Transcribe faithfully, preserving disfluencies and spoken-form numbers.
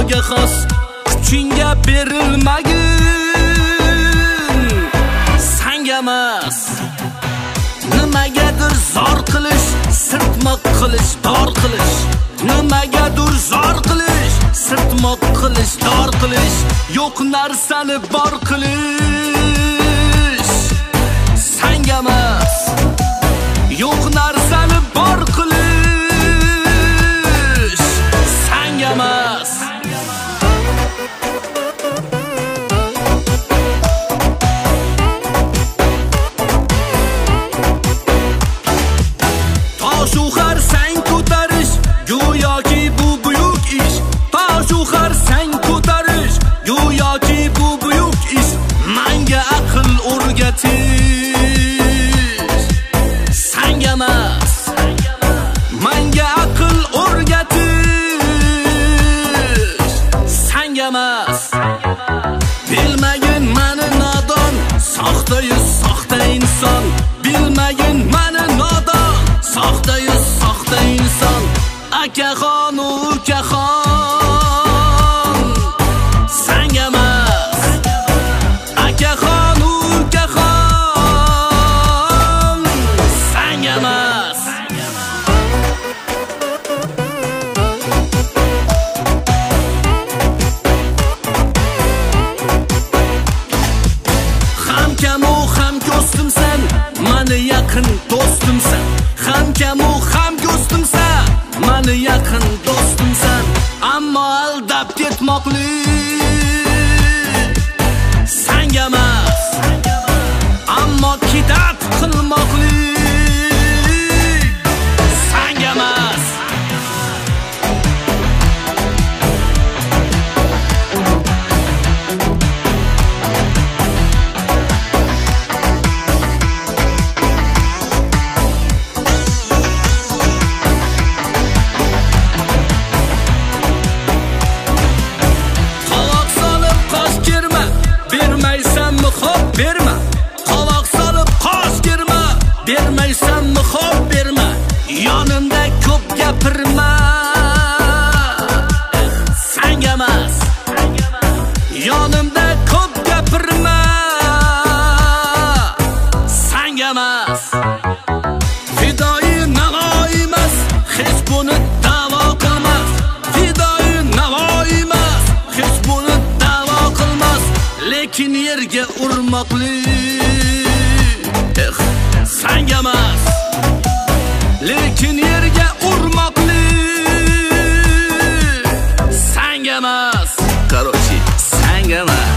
o'zingga xos kuchingga berilmagin sanga emas. Nimagadir zor qilish, sirtmoq qilish, dor qilish. Nimagadir zor qilish, sirtmoq qilish, dor qilish. Yo'q narsani bor qilish sanga emas. Yo'q narsani bor qilish sanga emas. Toshu har sang ko'tarish, go'yoki bu buyuk ish. Toshu har sang ko'tarish, go'yoki bu buyuk ish. Menga aql o'rgatish sanga emas. Menga aql o'rgatish sanga emas. Bilmagin meni nodon, soxta yuz soxta inson. Bilmagin meni nodon, soxta yuz soxta inson. Akaxon ukaxon sanga emas. Akaxon ukaxon sanga emas. Ham kamu ham ko'stimsan, meni yaqin do'stimsan. Ham kamu ham ko'stimsan, meni yaqin do'stimsan. Ammo aldab ketmoqlik sanga emas. Ammo kitob qilmoqlik sanga emas. Qovoq solib qosh kirma, bermaysanmi xo'p berma. Qovoq solib qosh kirma, bermaysanmi xo'p berma. Yonimda ko'p gapirma sanga emas. Yonimda ko'p gapirma sanga emas. Fidoyi Navoiy emas, hech buni da'vo qilmas. Fidoyi Navoiy emas, hech buni da'vo qilmas. Lekin yerga urmoqlik eh sanga emas. Lekin yerga urmoqlik sanga emas. Qarochi sanga emas.